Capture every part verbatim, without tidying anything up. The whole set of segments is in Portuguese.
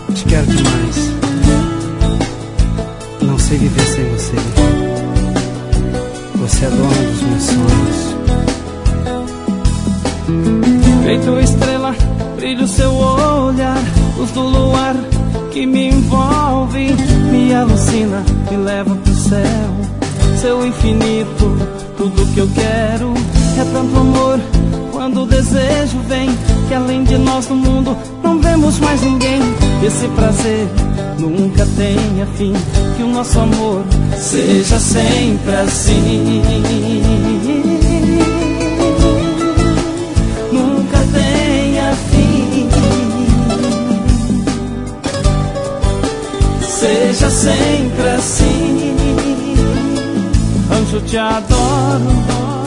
Te quero demais. Não sei viver sem você. Você é dona dos meus sonhos. Feito estrela, brilha o seu olhar, luz do luar que me envolve, me alucina, me leva pro céu. Seu infinito, tudo que eu quero é tanto amor. Quando o desejo vem, que além de nós no mundo não vemos mais ninguém. Esse prazer nunca tenha fim, que o nosso amor seja sempre assim. Nunca tenha fim, seja sempre assim. Anjo, te adoro,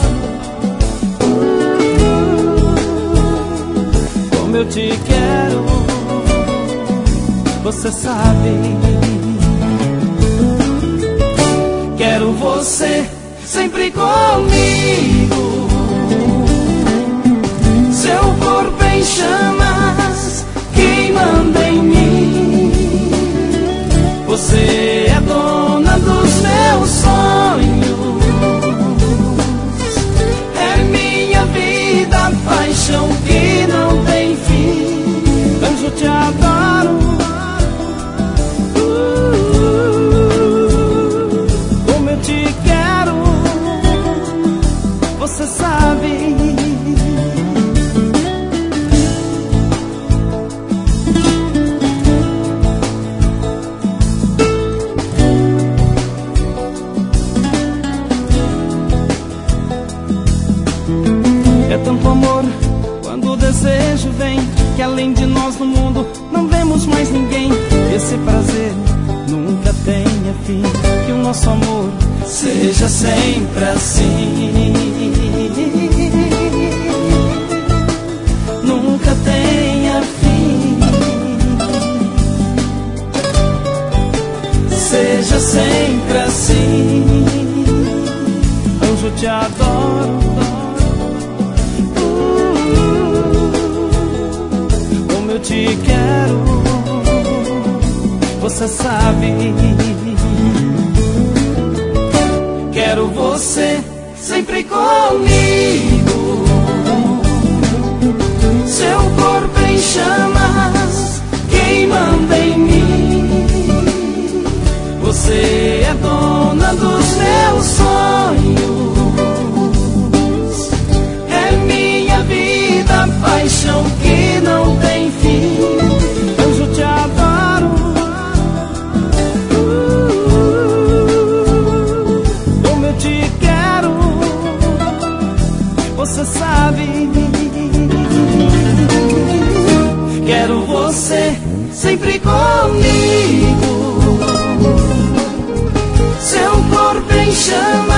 como eu te quero, você sabe. Quero você sempre comigo, seu corpo em chamas, queimando em mim. Você é dona dos meus sonhos, é minha vida, paixão que não tem fim. Anjo, te adoro, uh, como eu te quero, você sabe. É tanto amor quando o desejo vem, que além de nós no mundo não vemos mais ninguém. Esse prazer nunca tenha fim, que o nosso amor seja sempre assim. Nunca tenha fim, seja sempre assim. Anjo, te adoro, eu te quero, você sabe. Quero você sempre comigo, seu corpo em chamas, queimando em mim. Você é dona dos meus sonhos, é minha vida, paixão que não tem fim. Anjo, te adoro, uh, como eu te quero, você sabe. Quero você sempre comigo, seu corpo em chamas,